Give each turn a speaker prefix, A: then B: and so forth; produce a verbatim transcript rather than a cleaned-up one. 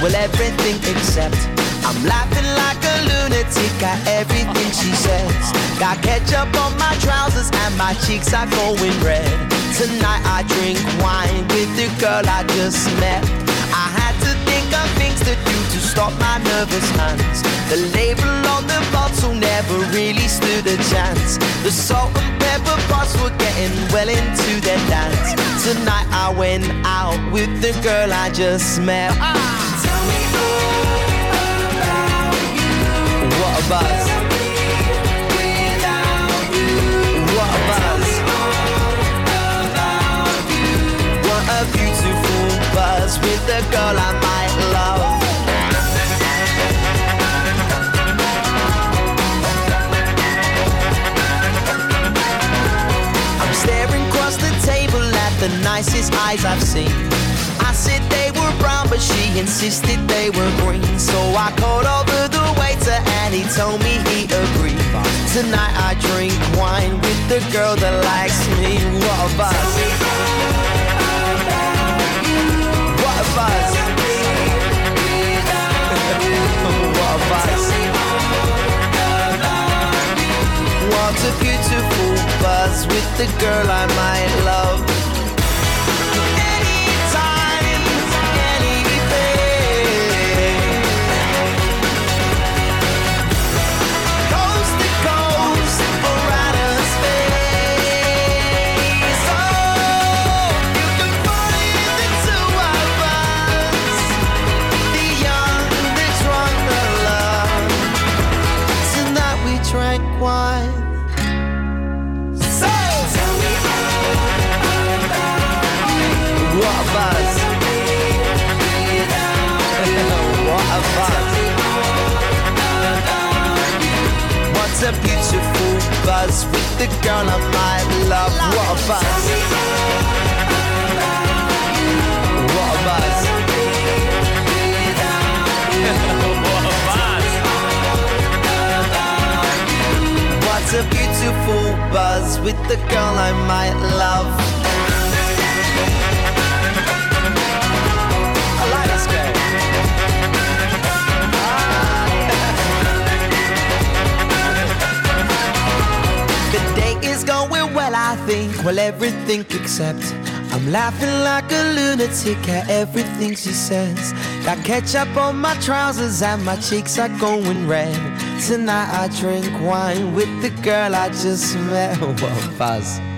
A: well, everything except. I'm laughing like a lunatic at everything she says. Got ketchup on my trousers and my cheeks are going red. Tonight I drink wine with the girl I just met. I had to think of things to do to stop my nervous hands. The label on the bottle never really stood a chance. The salt and pepper pots were getting well into their dance. Tonight I went out with the girl I just met. Ah. Tell me all about you. What a buzz. Without you. What a buzz. What a beautiful buzz with the girl I might love. I'm staring across the table at the nicest eyes I've seen. I said they were brown, but she insisted they were green. So I called over the waiter and he told me he agreed. Tonight I drink wine with the girl that likes me. What a buzz. What a buzz. What a buzz. What a beautiful buzz with the girl I might love. Anytime, anything. Coast to coast or outer space. Oh, you can find the two of us, the young, the drunk, the love. Tonight we drank wine. So tell me all about you. What a buzz. What a buzz. What a beautiful buzz with the girl I might love. What a buzz. What a buzz. What a buzz. What a beautiful buzz with the girl I might love. I like this girl. The day is going well, I think. Well, everything except. I'm laughing like a lunatic at everything she says. Got ketchup on my trousers and my cheeks are going red. Tonight I drink wine with the girl I just met. What a buzz.